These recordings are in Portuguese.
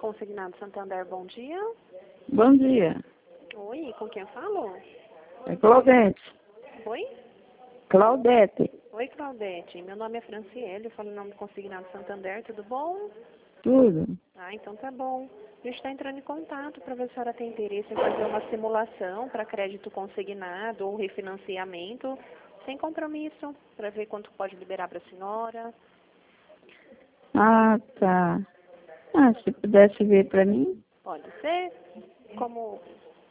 Consignado Santander, bom dia. Bom dia. Oi, com quem eu falo? É Claudete. Oi? Claudete. Oi, Claudete. Meu nome é Franciele, eu falo em nome do Consignado Santander, tudo bom? Tudo. Ah, então tá bom. A gente está entrando em contato para ver se a senhora tem interesse em fazer uma simulação para crédito consignado ou refinanciamento, sem compromisso, para ver quanto pode liberar para a senhora. Ah, tá. Ah, se pudesse ver para mim. Pode ser? Como...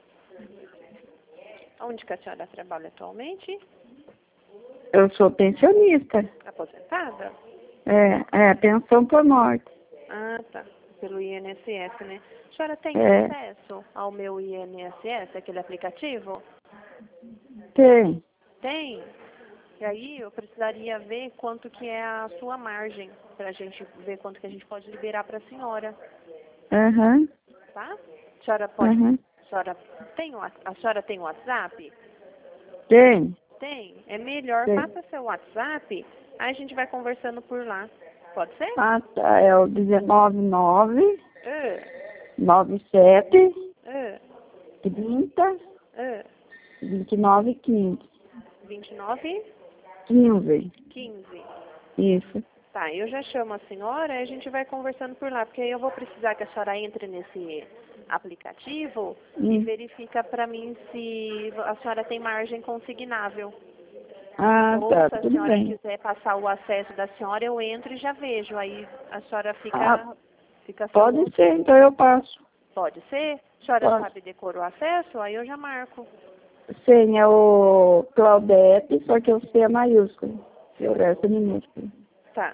Onde que a senhora trabalha atualmente? Eu sou pensionista. Aposentada? Pensão por morte. Ah, tá. Pelo INSS, né? A senhora tem É, acesso ao meu INSS, aquele aplicativo? tem. Tem. E aí eu precisaria ver quanto que é a sua margem, para a gente ver quanto que a gente pode liberar para a senhora, Aham, tá? A senhora pode... aham. A senhora tem WhatsApp? Tem, Tem. É melhor, tem. passa seu WhatsApp, aí a gente vai conversando por lá. Pode ser? Ah, tá. É o 199 Ah, 97 ah, 30 ah. 29 15. 29, 15. 15. Isso. Tá, eu já chamo a senhora e a gente vai conversando por lá, porque aí eu vou precisar que a senhora entre nesse aplicativo e Hum. verifica para mim se a senhora tem margem consignável. Ah, Ou tá. se a Tudo senhora bem. quiser passar o acesso da senhora, eu entro e já vejo. Aí a senhora Ah, fica pode salvo. ser, então eu passo. Pode ser? A senhora Pode. sabe decorar o acesso? Aí eu já marco. Sim, é o Claudete, só que o C é maiúsculo. E o resto é minúsculo. Tá.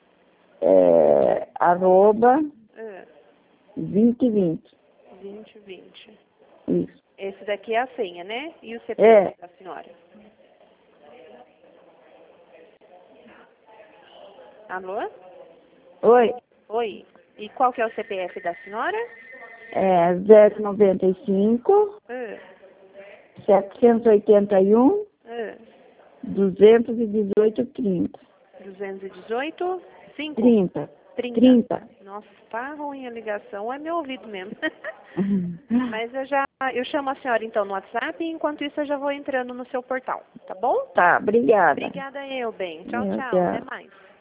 É @ Ah, 2020. 2020. Isso. Esse daqui é a senha, né? E o É. CPF da senhora? Alô? Oi. Oi. E qual que é o CPF da senhora? É 095 Ah, 781 ah. 218 30. 218, 5, 30. 30. 30. Nossa, tá ruim a ligação, é meu ouvido mesmo. Mas eu chamo a senhora então no WhatsApp e enquanto isso eu já vou entrando no seu portal, tá bom? Tá, obrigada. Obrigada eu, bem. Tchau, Meu tchau. Até Deus. mais.